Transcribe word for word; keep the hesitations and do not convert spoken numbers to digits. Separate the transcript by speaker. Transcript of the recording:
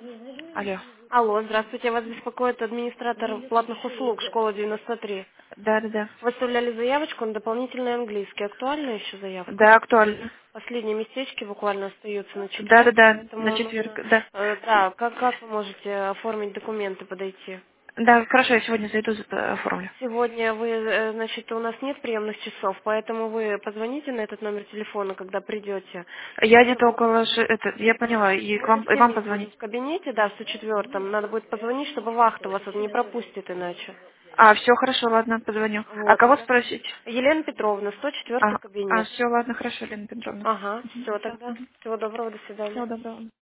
Speaker 1: Алло.
Speaker 2: Алло, здравствуйте, вас беспокоит администратор платных услуг школа девяносто три.
Speaker 1: Да, да, да.
Speaker 2: Выставляли заявочку на дополнительный английский. Актуальна еще заявка?
Speaker 1: Да, актуально.
Speaker 2: Последние местечки буквально остаются на
Speaker 1: Да, да,
Speaker 2: четверг,
Speaker 1: да, на
Speaker 2: поэтому
Speaker 1: четверг,
Speaker 2: нужно...
Speaker 1: да.
Speaker 2: э, да, как, как вы можете оформить документы, подойти?
Speaker 1: Да, хорошо, я сегодня зайду, за- оформлю.
Speaker 2: Сегодня вы, э, значит, у нас нет приемных часов, поэтому вы позвоните на этот номер телефона, когда придете.
Speaker 1: Я где-то
Speaker 2: Чтобы
Speaker 1: около, ш- это, я поняла, и к вам, и
Speaker 2: будете
Speaker 1: вам
Speaker 2: здесь уже
Speaker 1: позвонить.
Speaker 2: в кабинете, да, в сто четвёртом, надо будет позвонить, чтобы вахта вас не пропустит иначе.
Speaker 1: А, все, хорошо, ладно, позвоню. А
Speaker 2: Вот,
Speaker 1: кого
Speaker 2: хорошо.
Speaker 1: спросить?
Speaker 2: Елена Петровна, сто четвёртый
Speaker 1: А, а
Speaker 2: кабинет.
Speaker 1: все, ладно, хорошо, Лена Петровна.
Speaker 2: Ага, все
Speaker 1: Все,
Speaker 2: тогда. Всего доброго, до свидания.
Speaker 1: всего доброго.